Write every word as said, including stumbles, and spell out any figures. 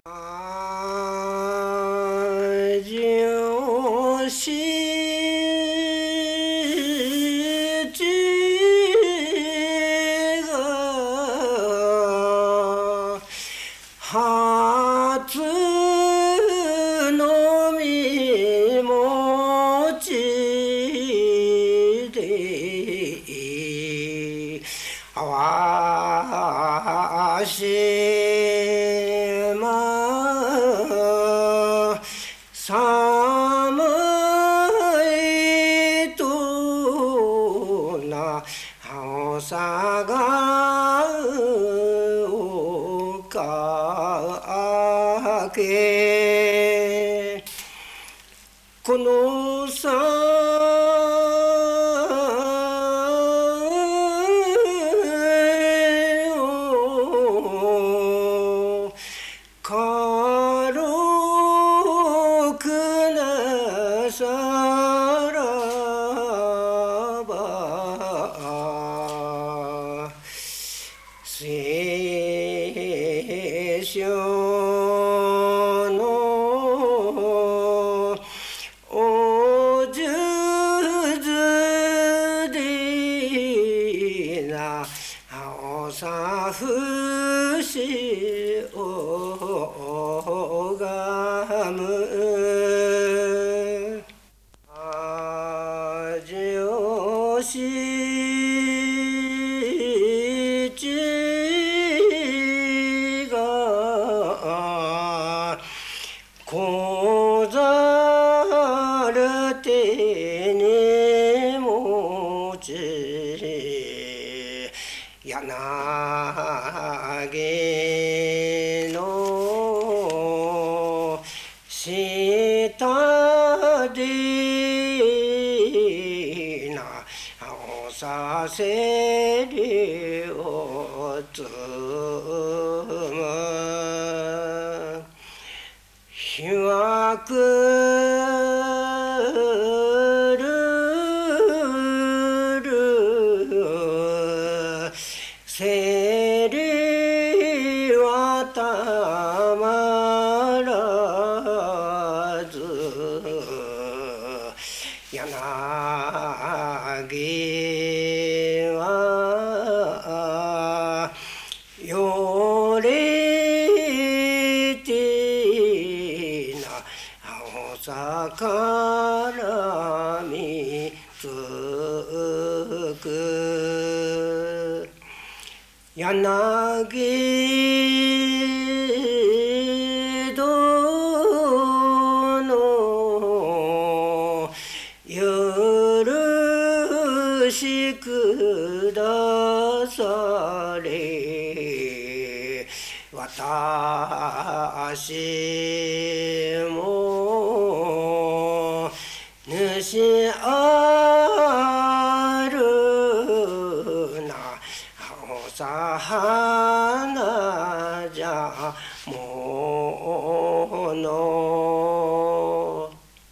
初のみもちであわしま寒いとなおさがおかけこのさ軽くなさらば聖書のお数珠でなおさふしおがむ味をしちがこざる手に持ち柳の下でなおさせりをつむ日は来るるせりはたまらず柳はよれてなおさからみつく柳戸の許しくだされ私も主あるなおさはなじゃ